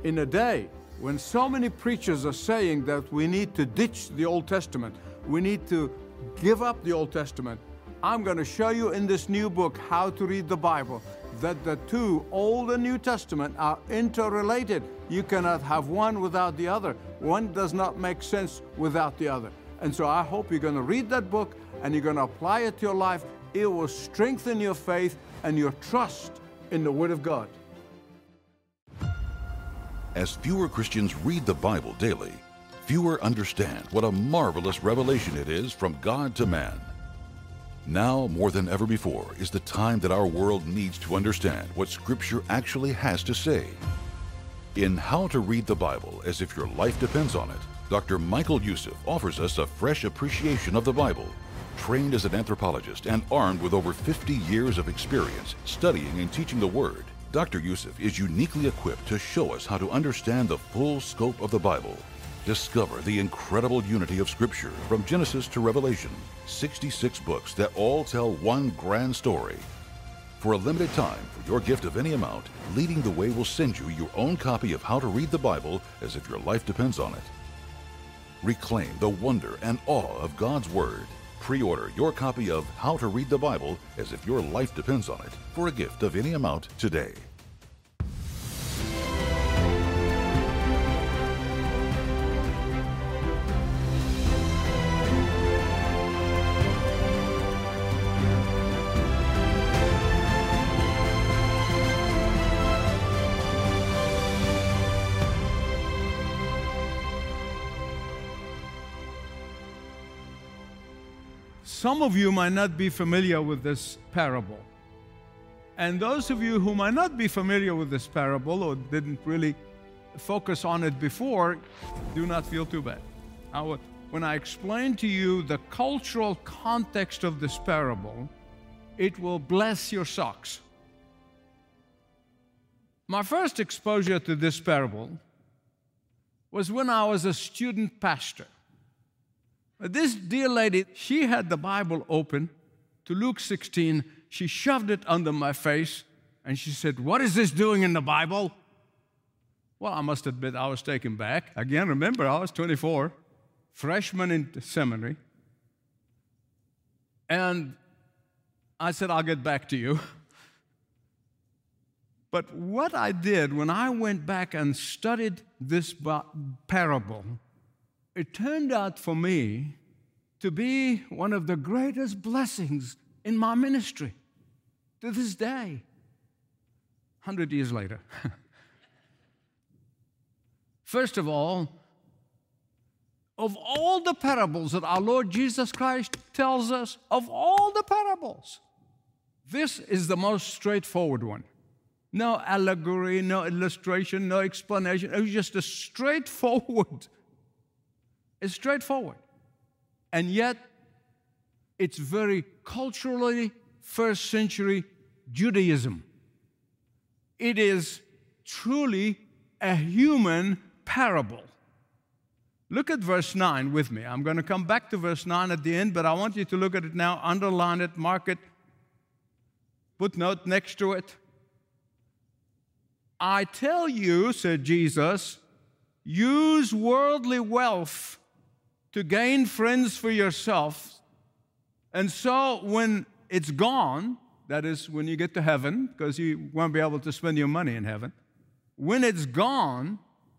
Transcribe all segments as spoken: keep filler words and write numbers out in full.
In a day when so many preachers are saying that we need to ditch the Old Testament, we need to give up the Old Testament, I'm going to show you in this new book, How to Read the Bible, that the two, Old and New Testament, are interrelated. You cannot have one without the other. One does not make sense without the other. And so I hope you're going to read that book and you're going to apply it to your life. It will strengthen your faith and your trust in the Word of God. As fewer Christians read the Bible daily, fewer understand what a marvelous revelation it is from God to man. Now, more than ever before, is the time that our world needs to understand what Scripture actually has to say. In How to Read the Bible as if your life depends on it, Doctor Michael Youssef offers us a fresh appreciation of the Bible. Trained as an anthropologist and armed with over fifty years of experience studying and teaching the Word, Doctor Youssef is uniquely equipped to show us how to understand the full scope of the Bible. Discover the incredible unity of Scripture from Genesis to Revelation, sixty-six books that all tell one grand story. For a limited time, for your gift of any amount, Leading the Way will send you your own copy of How to Read the Bible as if your life depends on it. Reclaim the wonder and awe of God's Word. Pre-order your copy of How to Read the Bible as if your life depends on it for a gift of any amount today. Some of you might not be familiar with this parable. And those of you who might not be familiar with this parable or didn't really focus on it before, do not feel too bad. I would, when I explain to you the cultural context of this parable, it will bless your socks. My first exposure to this parable was when I was a student pastor. This dear lady, she had the Bible open to Luke sixteen. She shoved it under my face, and she said, "What is this doing in the Bible?" Well, I must admit, I was taken back. Again, remember, I was twenty-four, freshman in seminary. And I said, "I'll get back to you." But what I did when I went back and studied this parable, it turned out for me to be one of the greatest blessings in my ministry to this day, one hundred years later. First of all, of all the parables that our Lord Jesus Christ tells us, of all the parables, this is the most straightforward one. No allegory, no illustration, no explanation. It was just a straightforward It's straightforward. And yet, it's very culturally first century Judaism. It is truly a human parable. Look at verse nine with me. I'm going to come back to verse nine at the end, but I want you to look at it now, underline it, mark it, put note next to it. I tell you, said Jesus, use worldly wealth to gain friends for yourself. And so when it's gone, that is when you get to heaven, because you won't be able to spend your money in heaven, when it's gone,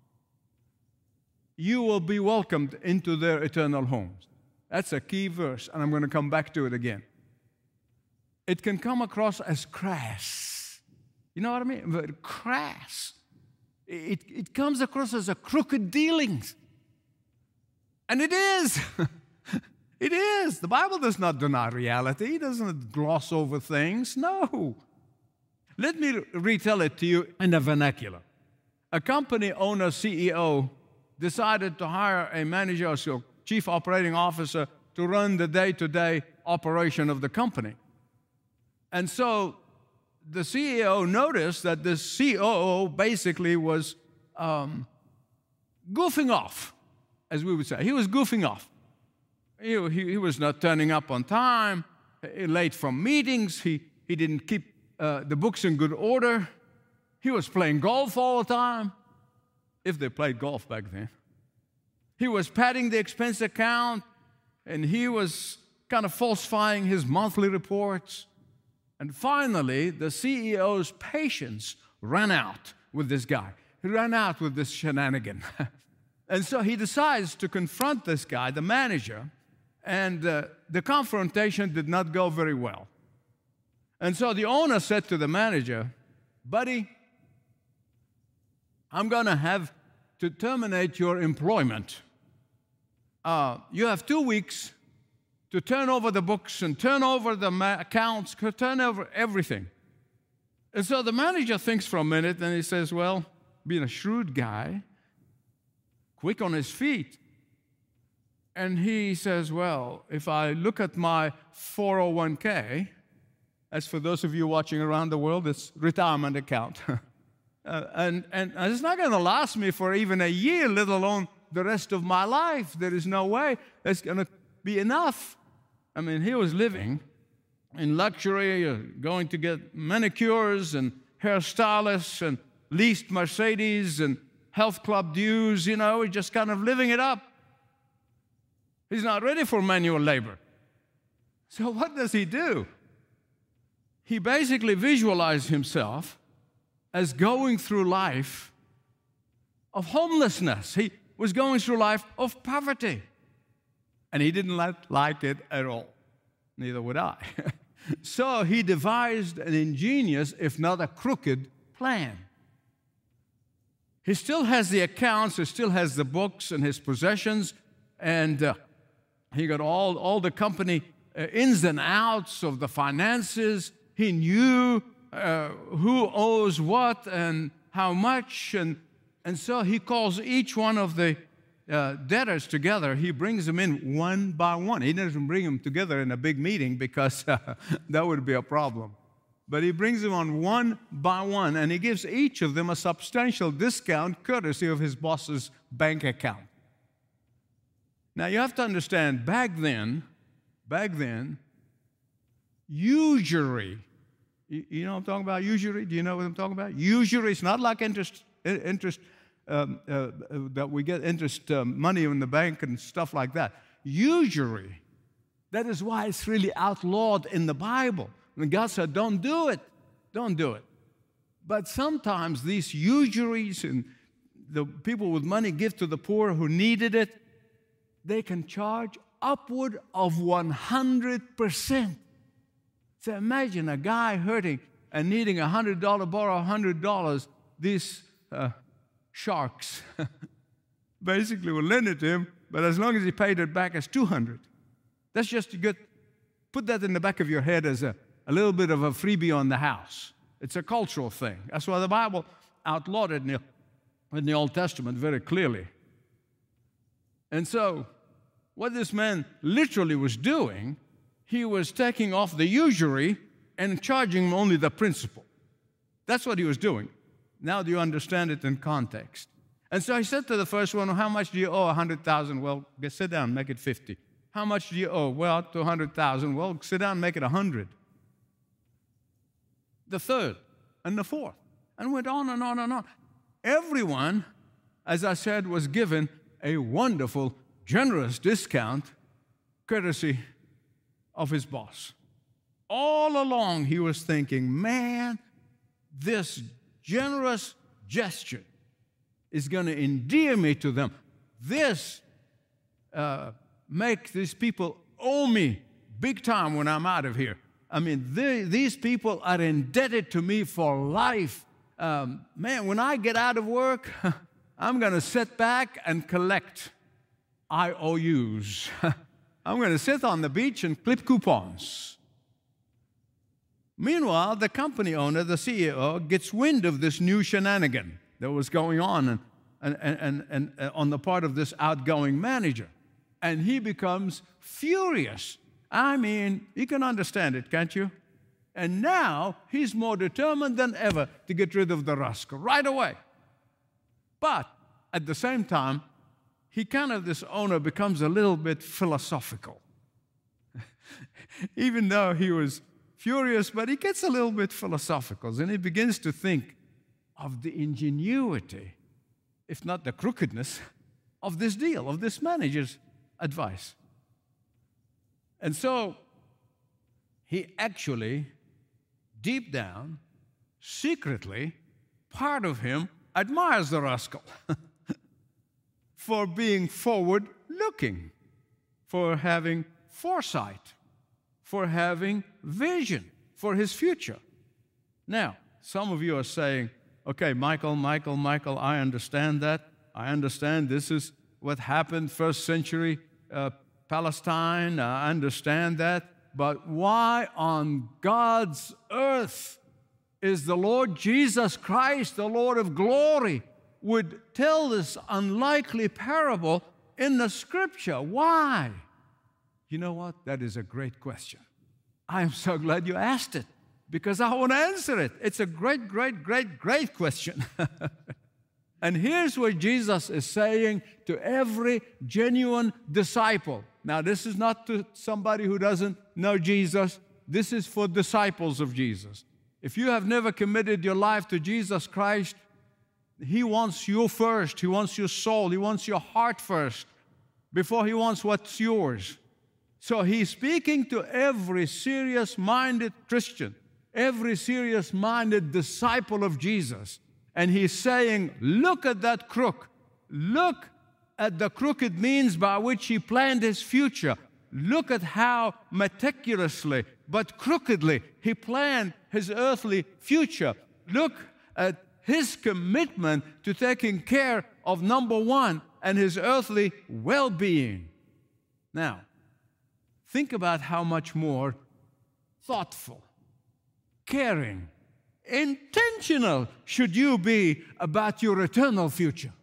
you will be welcomed into their eternal homes. That's a key verse, and I'm going to come back to it again. It can come across as crass. You know what I mean? But crass. It, it comes across as a crooked dealings. And it is. It is. The Bible does not deny reality. It doesn't gloss over things. No. Let me retell it to you in the vernacular. A company owner, C E O, decided to hire a manager or chief operating officer to run the day-to-day operation of the company. And so the C E O noticed that the C O O basically was um, goofing off, as we would say. He was goofing off. He, he, he was not turning up on time, late from meetings. He, he didn't keep uh, the books in good order. He was playing golf all the time. if they played golf back then. He was padding the expense account, and he was kind of falsifying his monthly reports. And finally, the C E O's patience ran out with this guy. He ran out with this shenanigan. And so he decides to confront this guy, the manager, and uh, the confrontation did not go very well. And so the owner said to the manager, "Buddy, I'm going to have to terminate your employment. Uh, you have two weeks to turn over the books and turn over the ma- accounts, turn over everything." And so the manager thinks for a minute, and he says, well, being a shrewd guy, quick on his feet, and he says, well, if I look at my four oh one k, as for those of you watching around the world, it's retirement account. uh, and, and it's not going to last me for even a year, let alone the rest of my life. There is no way it's going to be enough. I mean, he was living in luxury, uh, going to get manicures and hairstylists and leased Mercedes and health club dues, you know, he's just kind of living it up. He's not ready for manual labor. So what does he do? He basically visualized himself as going through life of homelessness. He was going through life of poverty. And he didn't like it at all. Neither would I. So he devised an ingenious, if not a crooked, plan. He still has the accounts, he still has the books and his possessions, and uh, he got all, all the company uh, ins and outs of the finances. He knew uh, who owes what and how much, and, and so he calls each one of the uh, debtors together. He brings them in one by one. He doesn't bring them together in a big meeting because uh, that would be a problem. But he brings them on one by one, and he gives each of them a substantial discount courtesy of his boss's bank account. Now, you have to understand, back then, back then, usury, you, you know what I'm talking about, usury? Do you know what I'm talking about? Usury is not like interest, interest um, uh, that we get interest um, money in the bank and stuff like that. Usury, that is why it's really outlawed in the Bible. And God said, don't do it. Don't do it. But sometimes these usuries and the people with money give to the poor who needed it, they can charge upward of one hundred percent. So imagine a guy hurting and needing a one hundred dollars, borrow one hundred dollars. These uh, sharks basically will lend it to him, but as long as he paid it back, it's two hundred dollars. That's just a good, put that in the back of your head as a a little bit of a freebie on the house. It's a cultural thing. That's why the Bible outlawed it in the, in the Old Testament very clearly. And so, what this man literally was doing, he was taking off the usury and charging only the principal. That's what he was doing. Now do you understand it in context? And so he said to the first one, how much do you owe? one hundred thousand dollars. Well, sit down, make it fifty. How much do you owe? Well, to one hundred thousand dollars. Well, sit down, make it one hundred. The third, and the fourth, and went on and on and on. Everyone, as I said, was given a wonderful, generous discount courtesy of his boss. All along, he was thinking, man, this generous gesture is going to endear me to them. This uh, makes these people owe me big time when I'm out of here. I mean, they, these people are indebted to me for life. Um, man, when I get out of work, I'm going to sit back and collect I O Us. I'm going to sit on the beach and clip coupons. Meanwhile, the company owner, the C E O, gets wind of this new shenanigan that was going on and, and, and, and, and on the part of this outgoing manager. And he becomes furious. I mean, you can understand it, can't you? And now he's more determined than ever to get rid of the rascal right away. But at the same time, he kind of, this owner becomes a little bit philosophical. Even though he was furious, but he gets a little bit philosophical, and he begins to think of the ingenuity if not the crookedness, of this deal, of this manager's advice. And so he actually, deep down, secretly, part of him admires the rascal for being forward-looking, for having foresight, for having vision for his future. Now, some of you are saying, okay, Michael, Michael, Michael, I understand that. I understand this is what happened first century uh, Palestine. I understand that. But why on God's earth is the Lord Jesus Christ, the Lord of glory, would tell this unlikely parable in the Scripture? Why? You know what? That is a great question. I am so glad you asked it, because I want to answer it. It's a great, great, great, great question. And here's what Jesus is saying to every genuine disciple. Now, this is not to somebody who doesn't know Jesus. This is for disciples of Jesus. If you have never committed your life to Jesus Christ, He wants you first. He wants your soul. He wants your heart first before He wants what's yours. So He's speaking to every serious-minded Christian, every serious-minded disciple of Jesus. And He's saying, look at that crook. Look at the crooked means by which He planned His future. Look at how meticulously but crookedly He planned His earthly future. Look at His commitment to taking care of number one and His earthly well-being. Now, think about how much more thoughtful, caring, intentional should you be about your eternal future.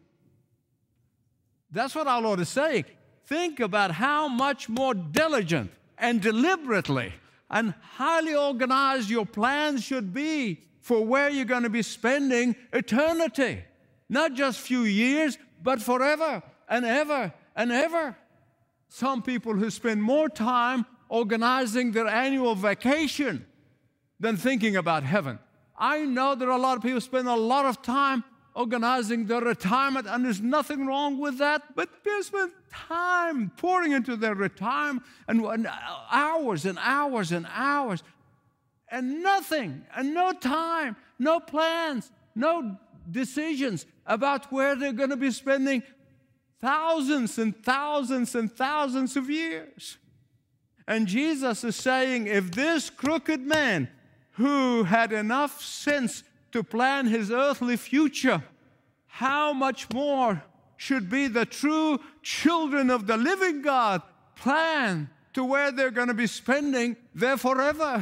That's what our Lord is saying. Think about how much more diligent and deliberately and highly organized your plans should be for where you're going to be spending eternity. Not just a few years, but forever and ever and ever. Some people who spend more time organizing their annual vacation than thinking about heaven. I know there are a lot of people who spend a lot of time organizing their retirement, and there's nothing wrong with that, but people spend time pouring into their retirement, and, and hours and hours and hours, and nothing, and no time, no plans, no decisions about where they're going to be spending thousands and thousands and thousands of years. And Jesus is saying, if this crooked man who had enough sense to plan his earthly future, how much more should be the true children of the living God plan to where they're going to be spending their forever?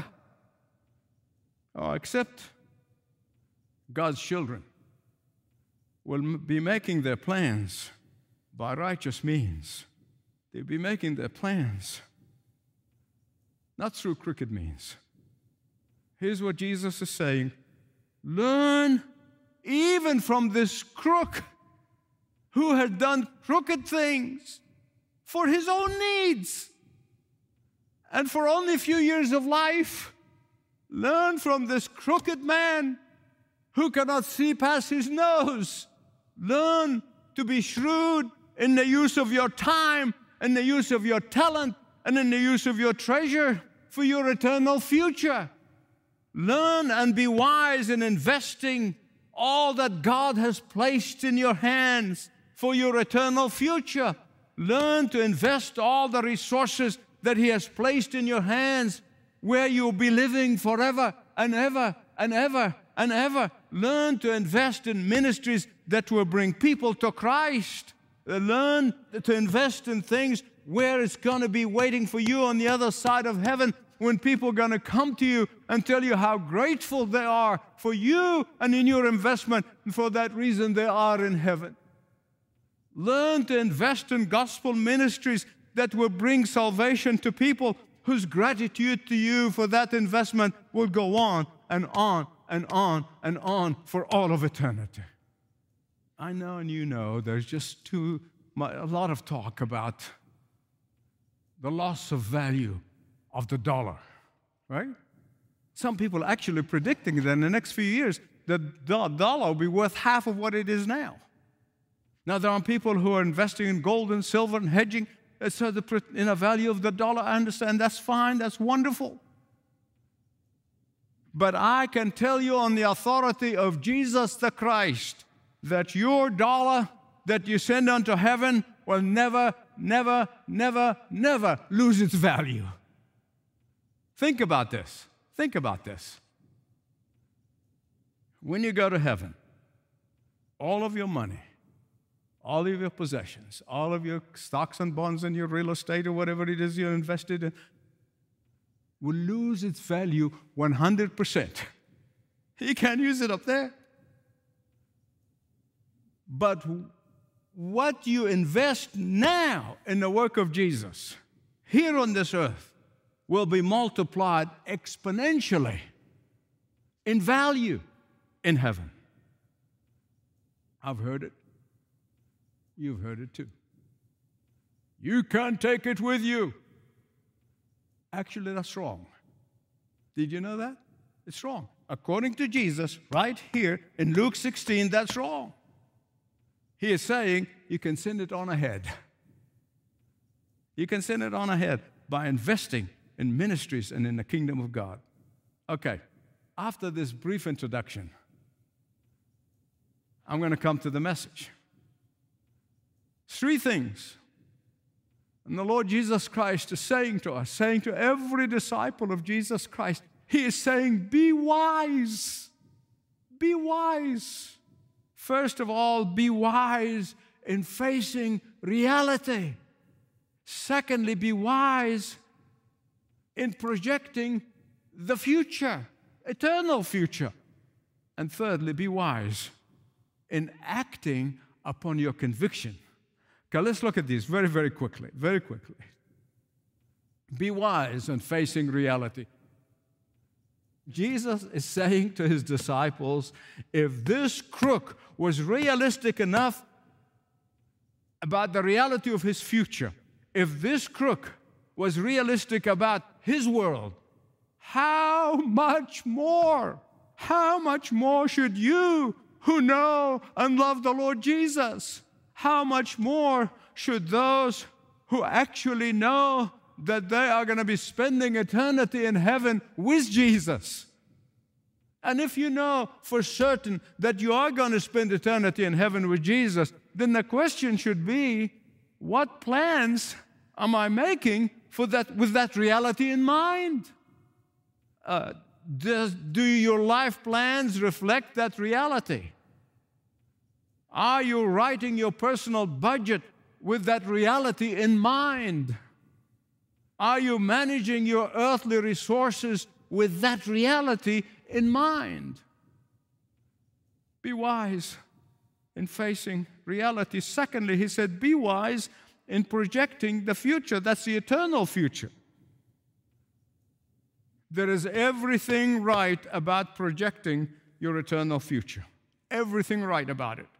Oh, except God's children will be making their plans by righteous means. They'll be making their plans not through crooked means. Here's what Jesus is saying. Learn even from this crook who had done crooked things for his own needs and for only a few years of life. Learn from this crooked man who cannot see past his nose. Learn to be shrewd in the use of your time, in the use of your talent, and in the use of your treasure for your eternal future. Learn and be wise in investing all that God has placed in your hands for your eternal future. Learn to invest all the resources that He has placed in your hands where you'll be living forever and ever and ever and ever. Learn to invest in ministries that will bring people to Christ. Learn to invest in things where it's going to be waiting for you on the other side of heaven, when people are going to come to you and tell you how grateful they are for you and in your investment, and for that reason they are in heaven. Learn to invest in gospel ministries that will bring salvation to people whose gratitude to you for that investment will go on and on and on and on for all of eternity. I know and you know there's just too much, a lot of talk about the loss of value of the dollar, right? Some people are actually predicting that in the next few years, the dollar will be worth half of what it is now. Now, there are people who are investing in gold and silver and hedging so the, in a value of the dollar. I understand. That's fine. That's wonderful. But I can tell you on the authority of Jesus the Christ that your dollar that you send unto heaven will never, never, never, never lose its value. Think about this. Think about this. When you go to heaven, all of your money, all of your possessions, all of your stocks and bonds and your real estate or whatever it is you're invested in will lose its value one hundred percent. You can't use it up there. But what you invest now in the work of Jesus here on this earth will be multiplied exponentially in value in heaven. I've heard it. You've heard it too. You can't take it with you. Actually, that's wrong. Did you know that? It's wrong. According to Jesus, right here in Luke sixteen, that's wrong. He is saying you can send it on ahead. You can send it on ahead by investing in ministries and in the kingdom of God. Okay, after this brief introduction, I'm going to come to the message. Three things. And the Lord Jesus Christ is saying to us, saying to every disciple of Jesus Christ, He is saying, be wise. Be wise. First of all, be wise in facing reality. Secondly, be wise in projecting the future, eternal future. And thirdly, be wise in acting upon your conviction. Okay, let's look at these very, very quickly, very quickly. Be wise in facing reality. Jesus is saying to His disciples, if this crook was realistic enough about the reality of his future, if this crook was realistic about his world, how much more, how much more should you who know and love the Lord Jesus, how much more should those who actually know that they are going to be spending eternity in heaven with Jesus? And if you know for certain that you are going to spend eternity in heaven with Jesus, then the question should be, what plans am I making for that, with that reality in mind? Uh, does, do your life plans reflect that reality? Are you writing your personal budget with that reality in mind? Are you managing your earthly resources with that reality in mind? Be wise in facing reality. Secondly, He said, be wise in projecting the future. That's the eternal future. There is everything right about projecting your eternal future. Everything right about it.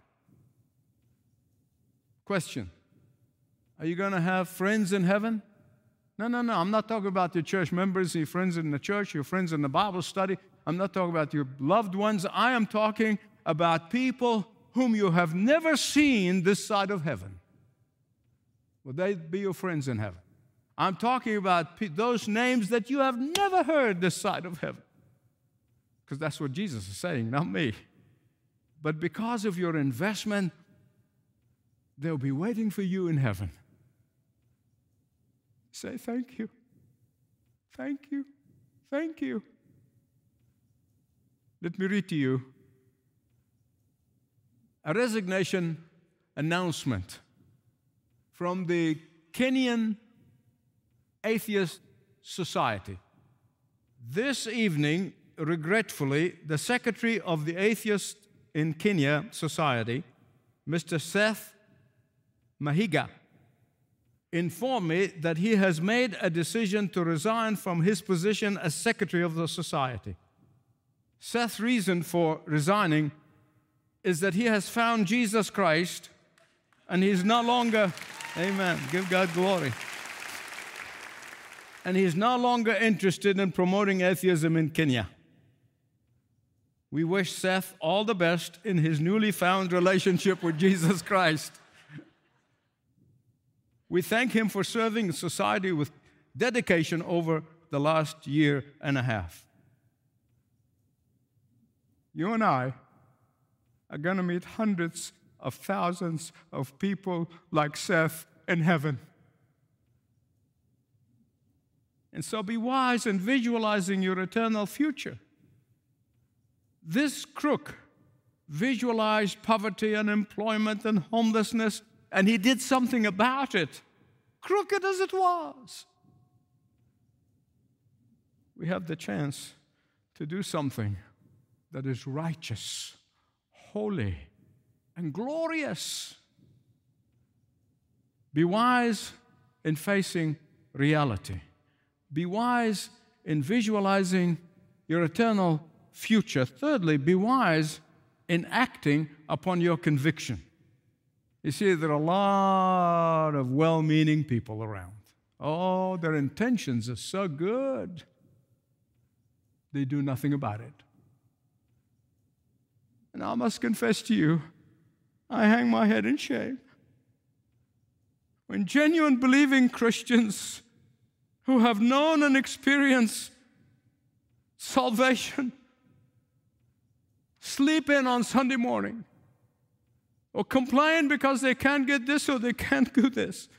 Question: are you going to have friends in heaven? No, no, no. I'm not talking about your church members, your friends in the church, your friends in the Bible study. I'm not talking about your loved ones. I am talking about people whom you have never seen this side of heaven. Will they be your friends in heaven? I'm talking about those names that you have never heard this side of heaven. Because that's what Jesus is saying, not me. But because of your investment, they'll be waiting for you in heaven. Say thank you. Thank you. Thank you. Let me read to you a resignation announcement from the Kenyan Atheist Society. This evening, regretfully, the secretary of the Atheist in Kenya Society, Mister Seth Mahiga, informed me that he has made a decision to resign from his position as secretary of the society. Seth's reason for resigning is that he has found Jesus Christ and he's no longer, amen, give God glory. And he's no longer interested in promoting atheism in Kenya. We wish Seth all the best in his newly found relationship with Jesus Christ. We thank him for serving society with dedication over the last year and a half. You and I are going to meet hundreds of thousands of people like Seth in heaven. And so be wise in visualizing your eternal future. This crook visualized poverty, unemployment, and homelessness, and he did something about it, crooked as it was. We have the chance to do something that is righteous, holy, and glorious. Be wise in facing reality. Be wise in visualizing your eternal future. Thirdly, be wise in acting upon your conviction. You see, there are a lot of well-meaning people around. Oh, their intentions are so good. They do nothing about it. And I must confess to you, I hang my head in shame. When genuine believing Christians who have known and experienced salvation sleep in on Sunday morning or complain because they can't get this or they can't do this,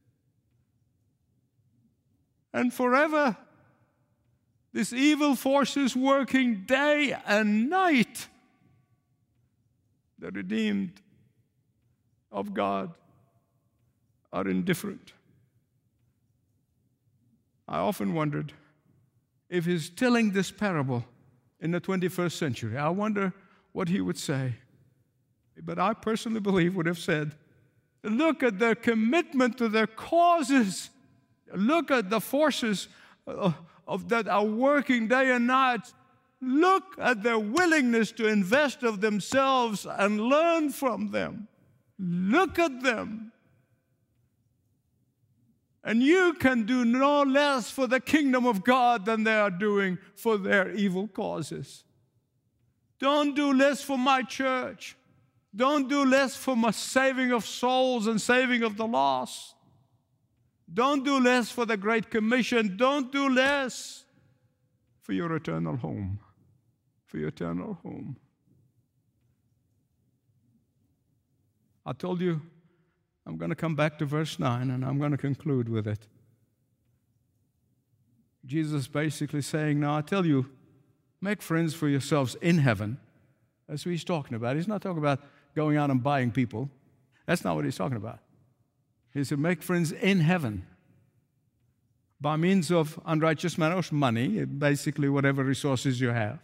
and forever this evil force is working day and night, the redeemed of God are indifferent. I often wondered if he's telling this parable in the twenty-first century. I wonder what he would say. But I personally believe would have said, look at their commitment to their causes. Look at the forces of, of that are working day and night. Look at their willingness to invest of themselves and learn from them. Look at them. And you can do no less for the kingdom of God than they are doing for their evil causes. Don't do less for my church. Don't do less for my saving of souls and saving of the lost. Don't do less for the Great Commission. Don't do less for your eternal home. For your eternal home. I told you I'm going to come back to verse nine, and I'm going to conclude with it. Jesus basically saying, now I tell you, make friends for yourselves in heaven. That's what he's talking about. He's not talking about going out and buying people. That's not what he's talking about. He said, make friends in heaven by means of unrighteous matters, money, basically whatever resources you have,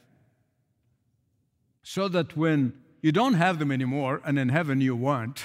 so that when you don't have them anymore, and in heaven you won't,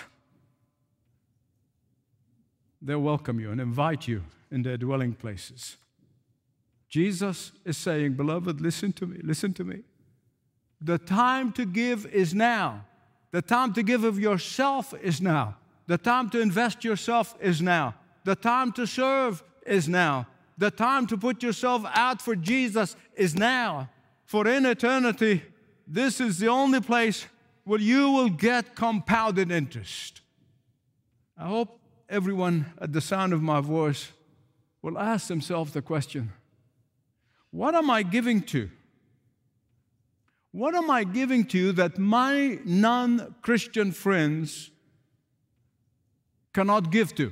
they'll welcome you and invite you in their dwelling places. Jesus is saying, beloved, listen to me, listen to me. The time to give is now. The time to give of yourself is now. The time to invest yourself is now. The time to serve is now. The time to put yourself out for Jesus is now. For in eternity, this is the only place where you will get compounded interest. I hope everyone at the sound of my voice will ask themselves the question, what am I giving to? What am I giving to that my non-Christian friends cannot give to?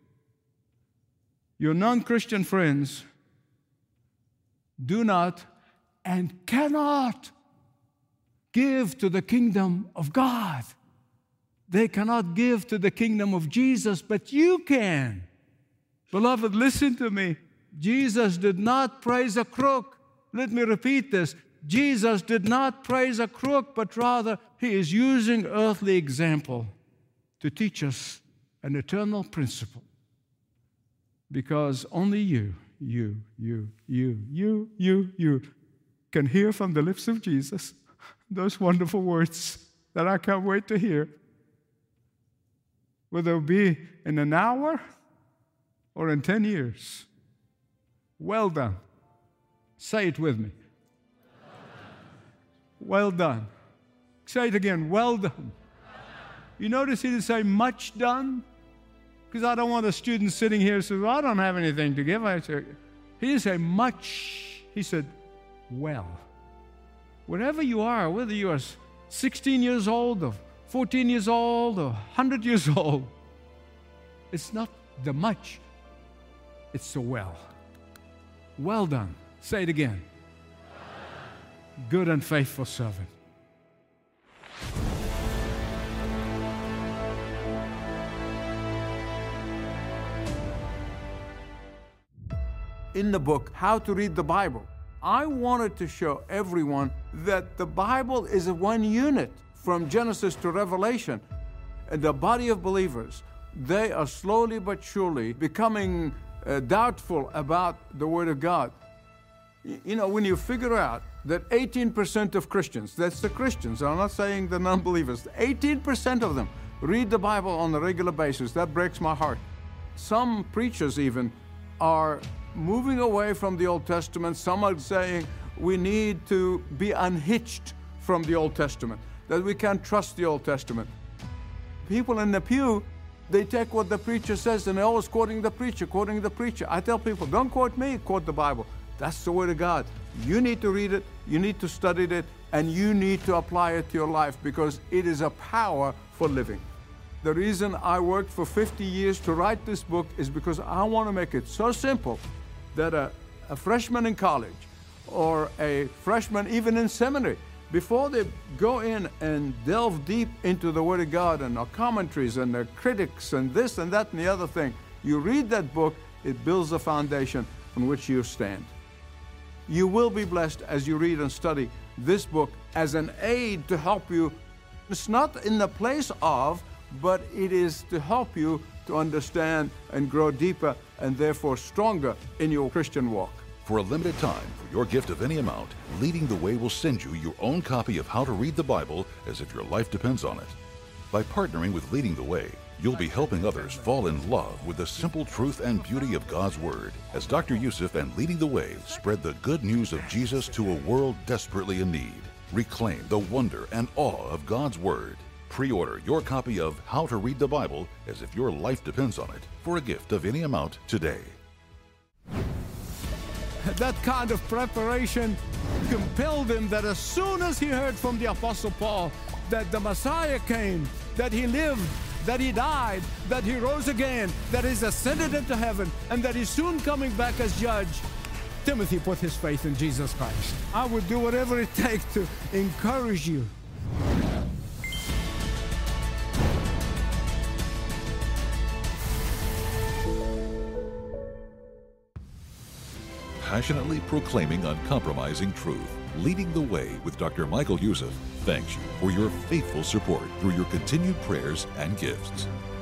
Your non-Christian friends do not and cannot give to the kingdom of God. They cannot give to the kingdom of Jesus, but you can. Beloved, listen to me. Jesus did not praise a crook. Let me repeat this. Jesus did not praise a crook, but rather he is using earthly example to teach us an eternal principle. Because only you, you, you, you, you, you, you can hear from the lips of Jesus those wonderful words that I can't wait to hear. Whether it be in an hour or in ten years. Well done. Say it with me. Well done. Say it again, well done. You notice he didn't say much done? Because I don't want a student sitting here saying, well, I don't have anything to give. I say, he didn't say much. He said, well. Wherever you are, whether you are sixteen years old or fourteen years old or one hundred years old, it's not the much, it's the well. Well done. Say it again. Good and faithful servant. In the book, How to Read the Bible, I wanted to show everyone that the Bible is a one unit from Genesis to Revelation. And the body of believers, they are slowly but surely becoming uh, doubtful about the Word of God. Y- you know, when you figure out that eighteen percent of Christians, that's the Christians, I'm not saying the non-believers, eighteen percent of them read the Bible on a regular basis, that breaks my heart. Some preachers even are moving away from the Old Testament. Some are saying we need to be unhitched from the Old Testament, that we can't trust the Old Testament. People in the pew, they take what the preacher says and they're always quoting the preacher, quoting the preacher. I tell people, don't quote me, quote the Bible. That's the Word of God. You need to read it, you need to study it, and you need to apply it to your life because it is a power for living. The reason I worked for fifty years to write this book is because I want to make it so simple that a, a freshman in college or a freshman even in seminary, before they go in and delve deep into the Word of God and our commentaries and their critics and this and that and the other thing, you read that book, it builds a foundation on which you stand. You will be blessed as you read and study this book as an aid to help you. It's not in the place of, but it is to help you to understand and grow deeper and therefore stronger in your Christian walk. For a limited time, for your gift of any amount, Leading the Way will send you your own copy of How to Read the Bible as if your life depends on it. By partnering with Leading the Way, you'll be helping others fall in love with the simple truth and beauty of God's Word as Doctor Youssef and Leading the Way spread the good news of Jesus to a world desperately in need. Reclaim the wonder and awe of God's Word. Pre-order your copy of How to Read the Bible as if your life depends on it for a gift of any amount today. That kind of preparation compelled him that as soon as he heard from the Apostle Paul that the Messiah came, that he lived, that he died, that he rose again, that he's ascended into heaven, and that he's soon coming back as judge, Timothy put his faith in Jesus Christ. I would do whatever it takes to encourage you. Passionately proclaiming uncompromising truth, Leading the Way with Doctor Michael Youssef thanks you for your faithful support through your continued prayers and gifts.